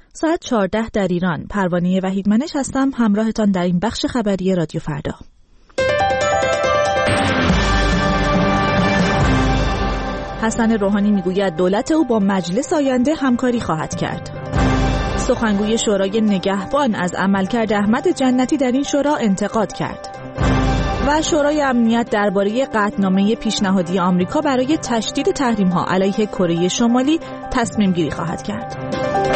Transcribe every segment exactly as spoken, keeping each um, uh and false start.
ساعت چهارده در ایران. پروانه وحیدمنش هستم، همراهتان در این بخش خبری رادیو فردا. حسن روحانی میگوید دولت او با مجلس آینده همکاری خواهد کرد. سخنگوی شورای نگهبان از عملکرد احمد جنتی در این شورا انتقاد کرد. و شورای امنیت درباره قطعنامه پیشنهادی آمریکا برای تشدید تحریم‌ها علیه کره شمالی تصمیم گیری خواهد کرد.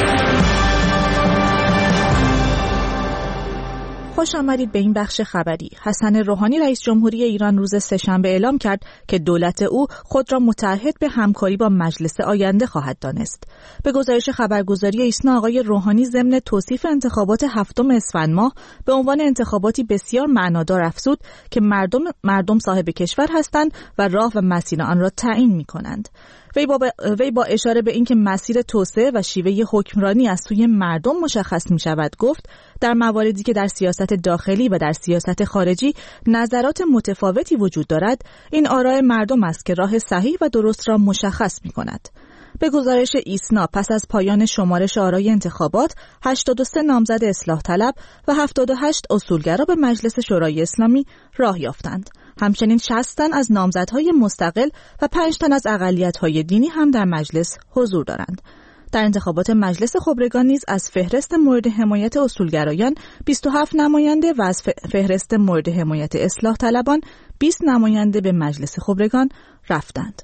خوش آمدید به این بخش خبری. حسن روحانی رئیس جمهوری ایران روز سه‌شنبه اعلام کرد که دولت او خود را متعهد به همکاری با مجلس آینده خواهد دانست. به گزارش خبرگزاری ایسنا، آقای روحانی ضمن توصیف انتخابات هفتم اسفند ماه به عنوان انتخاباتی بسیار معنادار افزود که مردم مردم صاحب کشور هستند و راه و مسیر آن را تعیین می‌کنند. وی با, وی با اشاره به اینکه مسیر توسعه و شیوه حکمرانی از سوی مردم مشخص می شود گفت در مواردی که در سیاست داخلی و در سیاست خارجی نظرات متفاوتی وجود دارد، این آراء مردم است که راه صحیح و درست را مشخص می کند. به گزارش ایسنا، پس از پایان شمارش آرای انتخابات، هشتاد و سه نامزد اصلاح طلب و هفتاد و هشت اصولگرا به مجلس شورای اسلامی راه یافتند. همچنین شصت تن از نامزدهای مستقل و پنج تن از اقلیت‌های دینی هم در مجلس حضور دارند. در انتخابات مجلس خبرگان نیز از فهرست مورد حمایت اصولگرایان بیست و هفت نماینده و از فهرست مورد حمایت اصلاح طلبان بیست نماینده به مجلس خبرگان رفتند.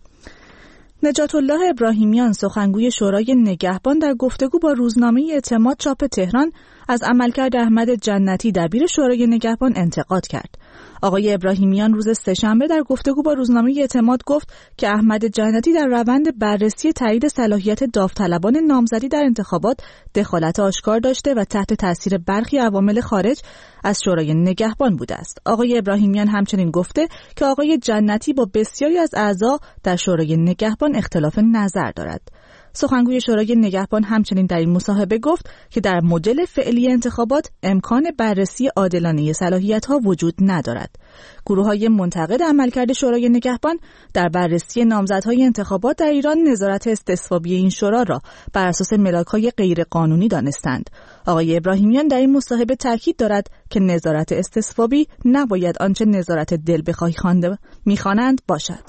نجات الله ابراهیمیان، سخنگوی شورای نگهبان، در گفتگو با روزنامه اعتماد چاپ تهران از عملکرد احمد جنتی دبیر شورای نگهبان انتقاد کرد. آقای ابراهیمیان روز سه‌شنبه در گفتگو با روزنامه اعتماد گفت که احمد جنتی در روند بررسی تایید صلاحیت داوطلبان نامزدی در انتخابات دخالت آشکار داشته و تحت تاثیر برخی عوامل خارج از شورای نگهبان بوده است. آقای ابراهیمیان همچنین گفته که آقای جنتی با بسیاری از اعضا در شورای نگهبان اختلاف نظر دارد. سخنگوی شورای نگهبان همچنین در این مصاحبه گفت که در مدل فعلی انتخابات امکان بررسی عادلانه صلاحیت‌ها وجود ندارد. گروه‌های منتقد عملکرد شورای نگهبان در بررسی نامزدهای انتخابات در ایران نظارت استصوابی این شورا را بر اساس ملاک‌های غیرقانونی دانستند. آقای ابراهیمیان در این مصاحبه تاکید دارد که نظارت استصوابی نباید آنچه نظارت دل بخواهی خوانده می‌خوانند باشد.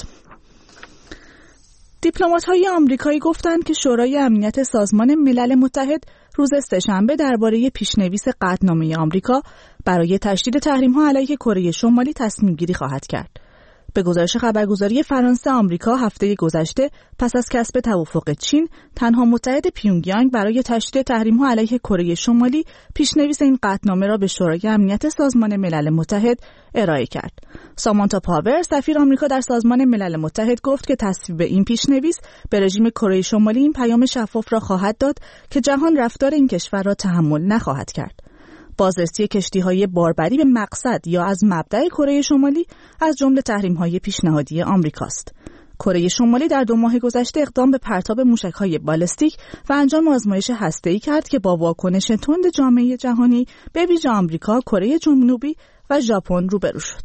دیپلمات‌های آمریکایی گفتند که شورای امنیت سازمان ملل متحد روز سه‌شنبه درباره پیشنویس قطعنامه آمریکا برای تشدید تحریم‌ها علیه کره شمالی تصمیم گیری خواهد کرد. به گزارش خبرگزاری فرانسه، آمریکا هفته گذشته پس از کسب توافق چین، تنها متحد پیونگیانگ برای تشدید تحریم‌ها علیه کره شمالی پیشنویس این قطعنامه را به شورای امنیت سازمان ملل متحد ارائه کرد. سامانتا پاور، سفیر آمریکا در سازمان ملل متحد، گفت که تصویب این پیشنویس به رژیم کره شمالی این پیام شفاف را خواهد داد که جهان رفتار این کشور را تحمل نخواهد کرد. بازرسی کشتی‌های باربری به مقصد یا از مبدأ کره شمالی از جمله تحریم‌های پیشنهادی آمریکاست. کره شمالی در دو ماه گذشته اقدام به پرتاب موشک‌های بالستیک و انجام آزمایش هسته‌ای کرد که با واکنش تند جامعه جهانی به ویژه آمریکا، کره جنوبی و ژاپن روبرو شد.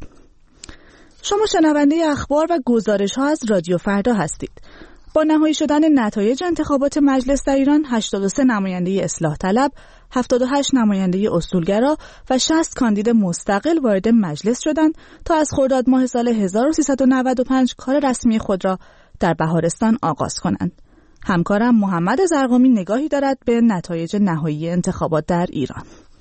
شما شنونده اخبار و گزارش‌ها از رادیو فردا هستید. با نهایی شدن نتایج انتخابات مجلس در ایران، هشتاد و سه نماینده اصلاح طلب، هفتاد و هشت نماینده اصولگرا و شصت کاندید مستقل وارد مجلس شدند تا از خرداد ماه سال هزار و سیصد و نود و پنج کار رسمی خود را در بهارستان آغاز کنند. همکارم محمد زرقامی نگاهی دارد به نتایج نهایی انتخابات در ایران.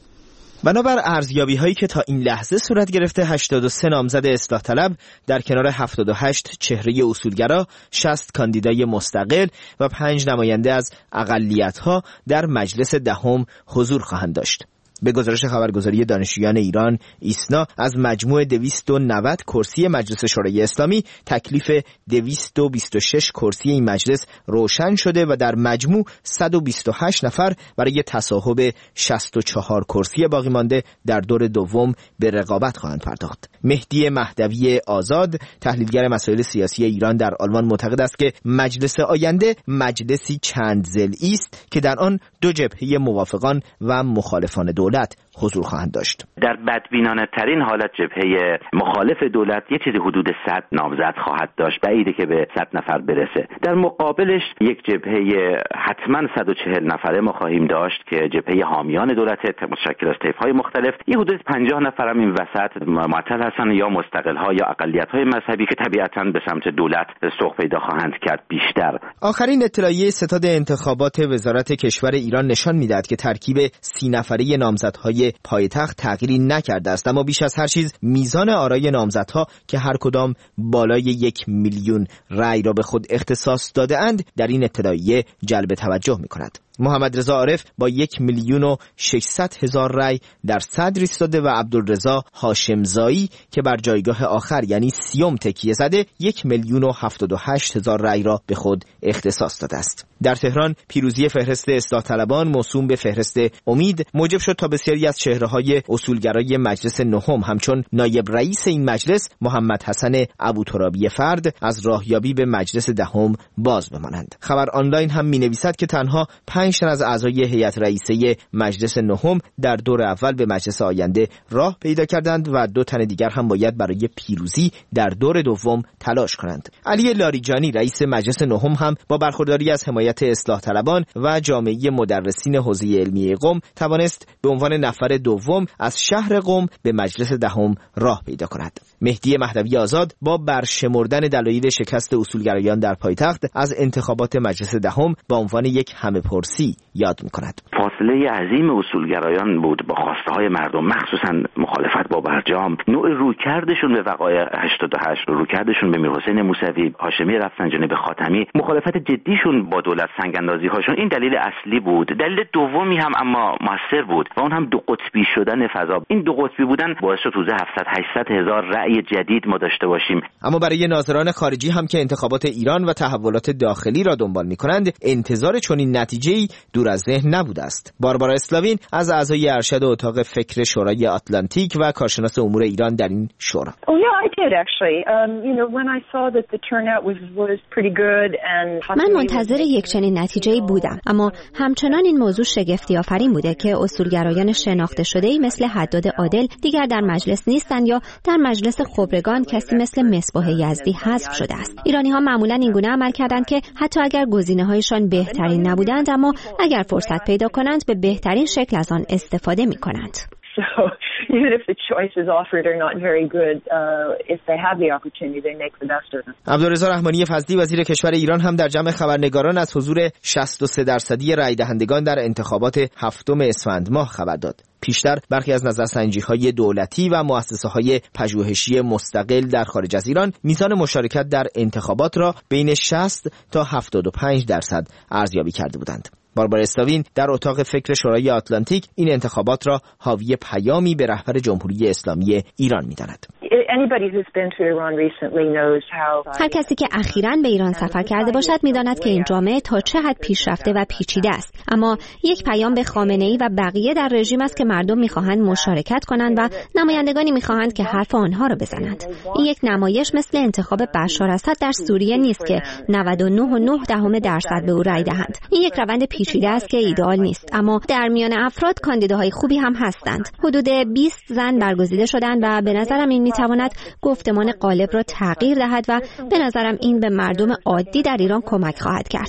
بنابر ارزیابی‌هایی که تا این لحظه صورت گرفته، هشتاد و سه نامزد اصلاح طلب در کنار هفتاد و هشت چهره اصولگرا، شصت کاندیدای مستقل و پنج نماینده از اقلیت‌ها در مجلس دهم حضور خواهند داشت. به گزارش خبرگزاری دانشجویان ایران ایسنا، از مجموع دویست و نود کرسی مجلس شورای اسلامی تکلیف دویست و بیست و شش کرسی این مجلس روشن شده و در مجموع صد و بیست و هشت نفر برای تصاحب شصت و چهار کرسی باقی مانده در دور دوم به رقابت خواهند پرداخت. مهدی مهدوی آزاد، تحلیلگر مسائل سیاسی ایران در آلمان، معتقد است که مجلس آینده مجلسی چند ضلعی است که در آن دو جبهه موافقان و مخالفان دولت دولت حضور خواهند داشت. در بدبینانه ترین حالت جبهه مخالف دولت یه چیزی حدود صد نامزد خواهد داشت، بعیده که به صد نفر برسه. در مقابلش یک جبهه حتما صد و چهل نفره ما خواهیم داشت که جبهه حامیان دولت متشکل از طیف‌های مختلف. یه حدود پنجاه نفر هم این وسط معطل هستن، یا مستقل‌ها یا اقلیت‌های مذهبی که طبیعتاً به سمت دولت سوق پیدا خواهند کرد بیشتر. آخرین اطلاعیه ستاد انتخابات وزارت کشور ایران نشان می‌دهد که ترکیب سی نفره نامزدهای پایتخت تغییری نکرده است، اما بیش از هر چیز میزان آرای نامزدها که هر کدام بالای یک میلیون رأی را به خود اختصاص داده اند در این اطلاعیه جلب توجه می‌کند. محمد رضا عارف با یک میلیون و ششصد هزار رأی در صدر ایستاده و عبدالرضا هاشمزایی که بر جایگاه آخر یعنی سیوم تکیه زده یک میلیون و هفتاد و هشت هزار رأی را به خود اختصاص داده است. در تهران پیروزی فهرست اصلاح طلبان موسوم به فهرست امید موجب شد تا بسیاری از چهره‌های اصولگرای مجلس نهم همچون نایب رئیس این مجلس محمد حسن ابوترابی فرد از راهیابی به مجلس دهم باز بمانند. خبر آنلاین هم می‌نویسد که تنها پنج تن از اعضای هیئت رئیسه مجلس نهم در دور اول به مجلس آینده راه پیدا کردند و دو تن دیگر هم باید برای پیروزی در دور دوم تلاش کنند. علی لاریجانی رئیس مجلس نهم هم با برخورداری از حمایت اصلاح طلبان و جامعه مدرسین حوزه علمیه قم توانست به عنوان نفر دوم از شهر قم به مجلس دهم راه پیدا کند. مهدی مهدوی آزاد با برشمردن دلایل شکست اصولگرایان در پایتخت از انتخابات مجلس دهم با عنوان یک همه‌پرسی یاد می‌کند. فاصله عظیم اصولگرایان بود با خواسته‌های مردم، مخصوصا مخالفت با برجام، نوع رویکردشون به وقایع هشتاد و هشت، رویکردشون به میرحسین موسوی، هاشمی رفسنجانی به خاتمی، مخالفت جدیشون با دولت، سنگ‌اندازی‌هاشون، این دلیل اصلی بود. دلیل دومی هم اما موثر بود و اون هم دو قطبی شدن فضا. این دو قطبی بودن باعث شد روزه هفتصد هشتصد هزار رأی جدید ما داشته باشیم. اما برای ناظران خارجی هم که انتخابات ایران و تحولات داخلی را دنبال می‌کنند انتظار چنین نتیجه‌ای دور از ذهن نبوده است. باربارا اسلاوین از اعضای ارشد اتاق فکر شورای آتلانتیک و کارشناس امور ایران در این شورا. من منتظر یک چنین نتیجه‌ای بودم، اما همچنان این موضوع شگفتی آفرین بوده که اصولگرایان شناخته شده‌ای مثل حداد عادل دیگر در مجلس نیستند یا در مجلس خبرگان کسی مثل مصباح یزدی حذف شده است. ایرانی‌ها معمولاً این گونه عمل کردند که حتی اگر گزینه‌هایشان بهترین نبودند، اما اگر فرصت پیدا کنند به بهترین شکل از آن استفاده می‌کنند. So even if the choices offered are not very good, uh, if they have the opportunity, they make the best of them. عبدالرضا رحمانی فضلی وزیر کشور ایران هم در جمع خبرنگاران از حضور شصت و سه درصدی رای دهندگان در انتخابات هفتم اسفند ماه خبر داد. پیشتر برخی از نظرسنجی‌های دولتی و مؤسسه‌های پژوهشی مستقل در خارج از ایران میزان مشارکت در انتخابات را بین شصت تا هفتاد و پنج درصد ارزیابی کرده بودند. باربارا اسلاوین در اتاق فکر شورای آتلانتیک این انتخابات را حاوی پیامی به رهبر جمهوری اسلامی ایران می‌داند. هر کسی که اخیراً به ایران سفر کرده باشد می‌داند که این جامعه تا چه حد پیشرفته و پیچیده است، اما یک پیام به خامنه‌ای و بقیه در رژیم است که مردم می‌خواهند مشارکت کنند و نمایندگانی می‌خواهند که حرف آنها را بزنند. این یک نمایش مثل انتخاب بشار اسد در سوریه نیست که نود و نه و نه دهم درصد به او رأی دهند. این یک روند پیچیده است که ایدئال نیست، اما در میان افراد کاندیداهای خوبی هم هستند. حدود بیست زن برگزیده شدند و به نظرم این میتواند گفتمان غالب را تغییر دهد و به نظرم این به مردم عادی در ایران کمک خواهد کرد.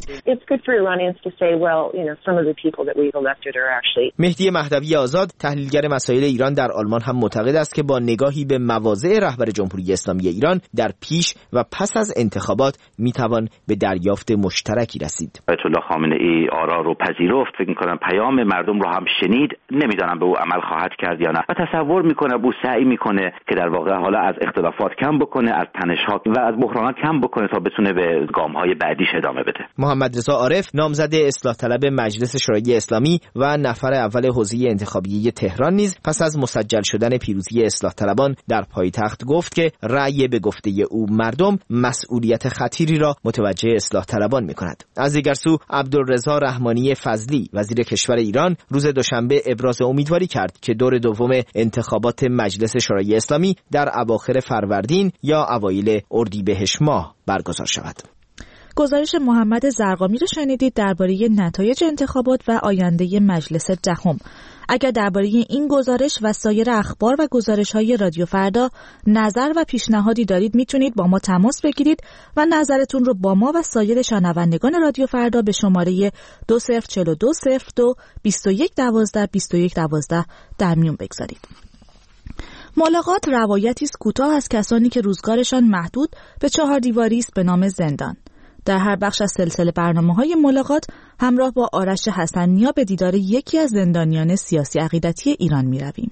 مهدی مهدوی آزاد تحلیلگر مسائل ایران در آلمان هم معتقد است که با نگاهی به مواضع رهبر جمهوری اسلامی ایران در پیش و پس از انتخابات میتوان به دریافت مشترکی رسید. آیت الله خامنه‌ای آرا رو پذیرفت، فکر می‌کنم پیام مردم رو هم شنید، نمیدونم به او عمل خواهد کرد یا نه و تصور می‌کنه او سعی می‌کنه که در واقع حالا از اختلافات کم بکنه، از تنش‌ها و از بحرانات کم بکنه تا بتونه به گام‌های بعدیش ادامه بده. محمد رضا عارف نامزد اصلاح طلب مجلس شورای اسلامی و نفر اول حوزه انتخابیه تهران نیز پس از مسجل شدن پیروزی اصلاح طلبان در پایتخت گفت که رأی به گفته او مردم مسئولیت خطیری را متوجه اصلاح طلبان می‌کند. از دیگر سو عبدالرضا رحمانی فضلی وزیر کشور ایران روز دوشنبه ابراز امیدواری کرد که دور دوم انتخابات مجلس شورای اسلامی در اواخر فروردین یا اوایل اردیبهشت ماه برگزار شود. گزارش محمد زرقامی را شنیدید درباره نتایج انتخابات و آینده مجلس دهم. اگر درباره این گزارش و سایر اخبار و گزارش‌های رادیو فردا نظر و پیشنهادی دارید میتونید با ما تماس بگیرید و نظرتون رو با ما و سایر شنوندگان رادیو فردا به شماره دو صفر چهار دو صفر دو بیست و یک دوازده بیست و یک دوازده در میون بگذارید. ملاقات روایتی است کوتاه از کسانی که روزگارشان محدود به چهار دیواری است به نام زندان. در هر بخش از سلسله برنامه‌های ملاقات همراه با آرش حسن‌نیا به دیدار یکی از زندانیان سیاسی عقیدتی ایران می‌رویم.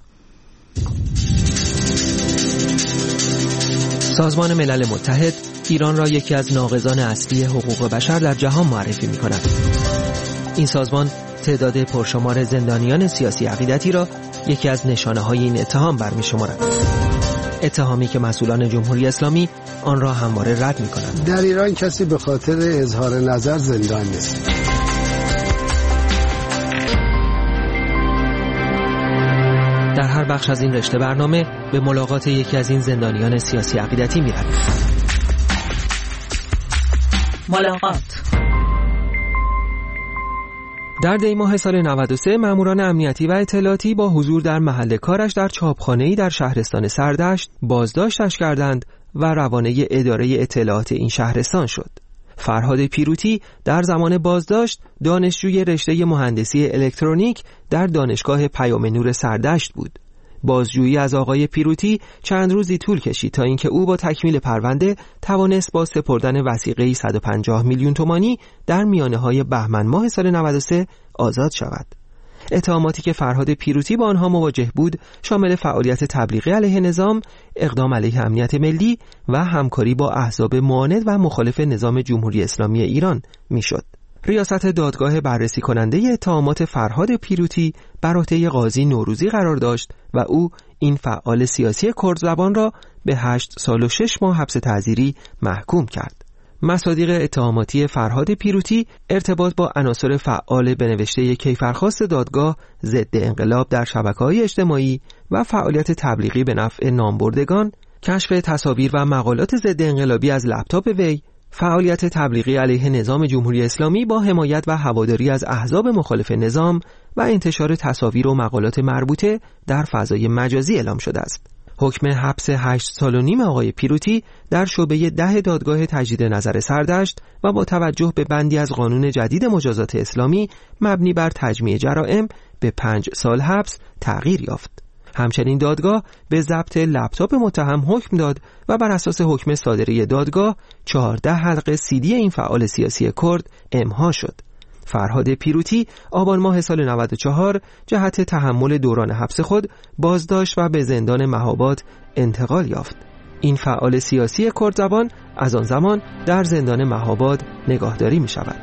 سازمان ملل متحد ایران را یکی از ناقضان اصلی حقوق بشر در جهان معرفی می‌کند. این سازمان تعداد پرشمار زندانیان سیاسی عقیدتی را یکی از نشانه‌های این اتهام برمی‌شمارد. اتهامی که مسئولان جمهوری اسلامی آن را همواره رد می‌کنند. در ایران کسی به خاطر اظهار نظر زندان نیست. در هر بخش از این رشته برنامه به ملاقات یکی از این زندانیان سیاسی عقیدتی می‌رویم. ملاقات. در دی ماه سال نود و سه ماموران امنیتی و اطلاعاتی با حضور در محل کارش در چاپخانه‌ای در شهرستان سردشت بازداشتش کردند و روانه اداره اطلاعات این شهرستان شد. فرهاد پیروتی در زمان بازداشت دانشجوی رشته مهندسی الکترونیک در دانشگاه پیام نور سردشت بود. بازجویی از آقای پیروتی چند روزی طول کشید تا اینکه او با تکمیل پرونده توانست با سپردن وثیقه‌ای صد و پنجاه میلیون تومانی در میانه‌های بهمن ماه سال نود و سه آزاد شود. اتهاماتی که فرهاد پیروتی با آنها مواجه بود شامل فعالیت تبلیغی علیه نظام، اقدام علیه امنیت ملی و همکاری با احزاب معاند و مخالف نظام جمهوری اسلامی ایران میشد. ریاست دادگاه بررسی کننده اتهامات فرهاد پیروتی بر عهده قاضی نوروزی قرار داشت و او این فعال سیاسی کرد زبان را به هشت سال و شش ماه حبس تعزیری محکوم کرد. مصادیق اتهاماتی فرهاد پیروتی ارتباط با عناصر فعال به نوشته کیفرخواست دادگاه ضد انقلاب در شبکه‌های اجتماعی و فعالیت تبلیغی به نفع نامبردگان، کشف تصاویر و مقالات ضد انقلابی از لپتاپ وی، فعالیت تبلیغی علیه نظام جمهوری اسلامی با حمایت و هواداری از احزاب مخالف نظام و انتشار تصاویر و مقالات مربوطه در فضای مجازی اعلام شده است. حکم حبس هشت سال و نیم آقای پیروتی در شعبه ده دادگاه تجدید نظر سردشت و با توجه به بندی از قانون جدید مجازات اسلامی مبنی بر تجمیع جرائم به پنج سال حبس تغییر یافت. همچنین دادگاه به ضبط لپتاپ متهم حکم داد و بر اساس حکم صادره دادگاه چهارده حلقه سی دی این فعال سیاسی کرد امضا شد. فرهاد پیروتی آبان ماه سال نود و چهار جهت تحمل دوران حبس خود بازداشت و به زندان مهاباد انتقال یافت. این فعال سیاسی کرد زبان از آن زمان در زندان مهاباد نگاهداری می شود.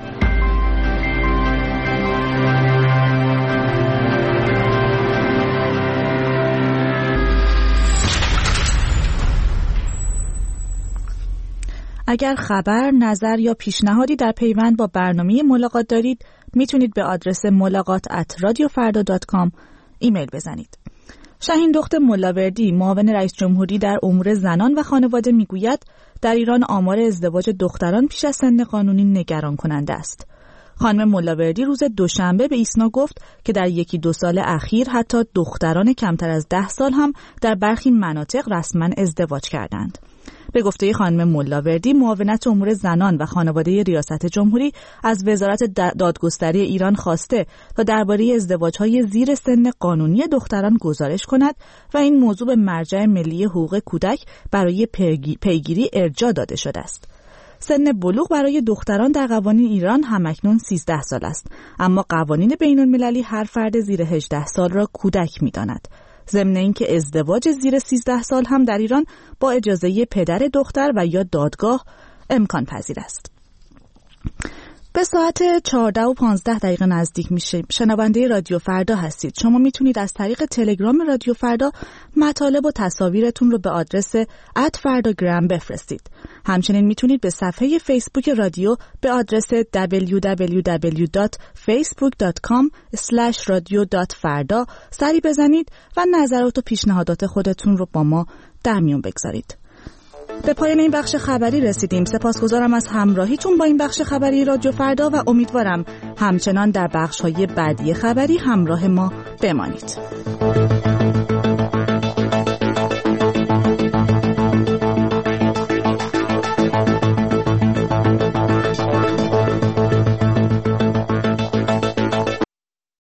اگر خبر، نظر یا پیشنهادی در پیوند با برنامه ملاقات دارید میتونید به آدرس ملاقات ات رادیو فردا دات کام ایمیل بزنید. شاهین دخت ملاوردی معاون رئیس جمهوری در امور زنان و خانواده میگوید در ایران آمار ازدواج دختران پیش از سن قانونی نگران کننده است. خانم ملاوردی روز دوشنبه به ایسنا گفت که در یکی دو سال اخیر حتی دختران کمتر از ده سال هم در برخی مناطق رسما ازدواج کردند. به گفته خانم ملاوردی، معاونت امور زنان و خانواده ریاست جمهوری از وزارت دادگستری ایران خواسته تا درباره ازدواج‌های زیر سن قانونی دختران گزارش کند و این موضوع به مرجع ملی حقوق کودک برای پیگیری ارجاع داده شده است. سن بلوغ برای دختران در قوانین ایران همکنون سیزده سال است، اما قوانین بین‌المللی هر فرد زیر هجده سال را کودک می‌داند. ضمن اینکه ازدواج زیر سیزده سال هم در ایران با اجازه پدر دختر و یا دادگاه امکان پذیر است. به ساعت چهارده و پانزده دقیقه نزدیک میشه. شنونده رادیو فردا هستید. شما میتونید از طریق تلگرام رادیو فردا مطالب و تصاویرتون رو به آدرس ات فرداگرام بفرستید. همچنین میتونید به صفحه فیسبوک رادیو به آدرس دبلیو دبلیو دبلیو دات فیسبوک دات کام اسلش رادیو دات فردا سری بزنید و نظرات و پیشنهادات خودتون رو با ما در میون بگذارید. به پایان این بخش خبری رسیدیم. سپاسگزارم از همراهیتون با این بخش خبری رادیو فردا و امیدوارم همچنان در بخش‌های بعدی خبری همراه ما بمانید.